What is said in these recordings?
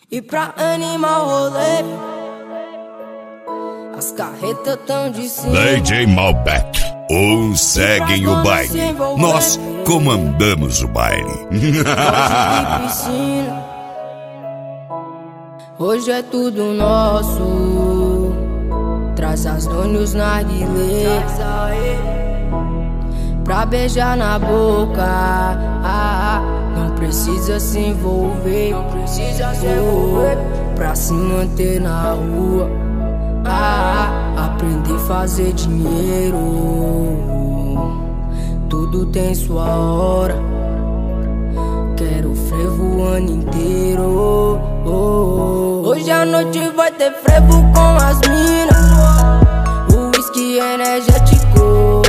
E pra animar o rolê, as carretas tão de cima. DJ Malbec, uns seguem o baile, nós comandamos o baile. Hoje é tudo nosso, traz as donas narguilé pra beijar na boca. Não precisa se envolver, pra se manter na rua. Aprender a fazer dinheiro, tudo tem sua hora. Quero frevo o ano inteiro. Hoje à noite vai ter frevo com as minas, o whisky energético.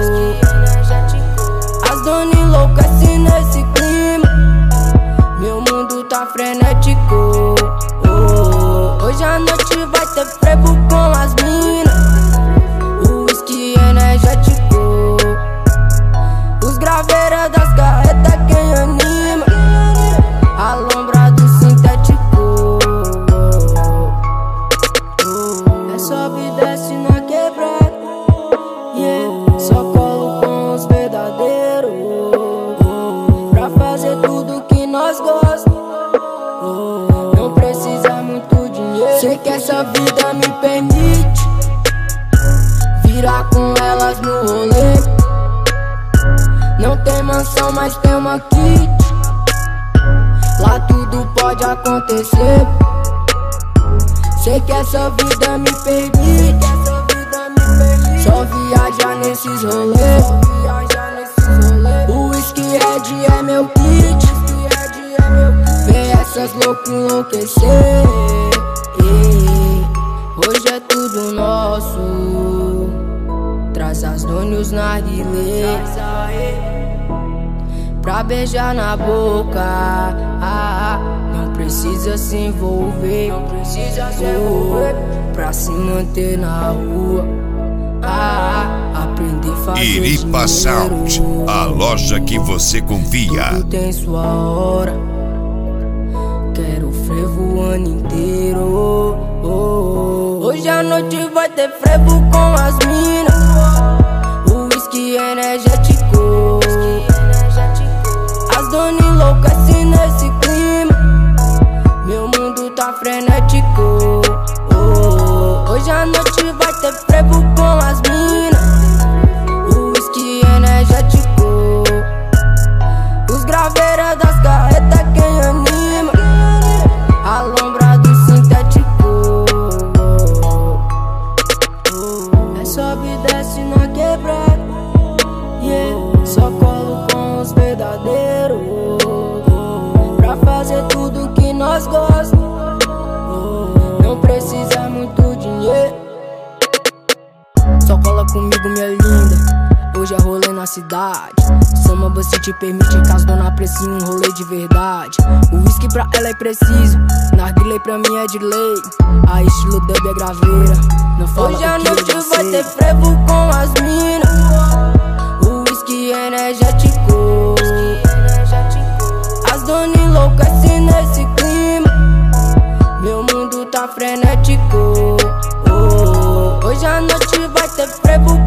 As donas enlouquecem nesse clima, meu mundo tá frenético. Hoje à noite vai ter frevo com as minas, o whisky energético. Os graveiras das carretas quem anima, alombrado sintético. É sobe e desce na quebrada, só colo com os verdadeiros, pra fazer tudo que nós gostamos. Não precisa muito dinheiro, sei que essa vida me permite virar com elas no rolê. Não tem mansão, mas tem uma kit, lá tudo pode acontecer. Sei que essa vida me permite só viajar nesses rolês. O whisky red é meu kit, vem essas loucas enlouquecer. Hoje é tudo nosso, traz as donas narguilé pra beijar na boca. Não precisa se envolver, pra se manter na rua. Aprender a fazer Iripa Sound, a loja que você confia. tudo tem sua hora. Quero frevo o ano inteiro. Hoje à noite vai ter frevo com as minas, o whisky energético. As donas enlouquecem nesse clima, meu mundo tá frenético. Hoje à noite vai ter frevo com as minas, o whisky energético. Os graveiras das carretas quem anima, alombrado sintético. É sobe e desce na quebrada, só colo com os verdadeiros, pra fazer tudo que nós gostamos. Não precisa muito dinheiro, só cola comigo minha linda. Hoje é rolê na cidade, Samba você te permite que as dona apreciem um rolê de verdade. O whisky pra ela é preciso, narguilé pra mim é de lei. A estilo dub é graveira, não fala. Hoje à noite vai ter frevo com as minas, o whisky energético. As donas enlouquecem nesse clima, meu mundo tá frenético. Hoje à noite vai ter frevo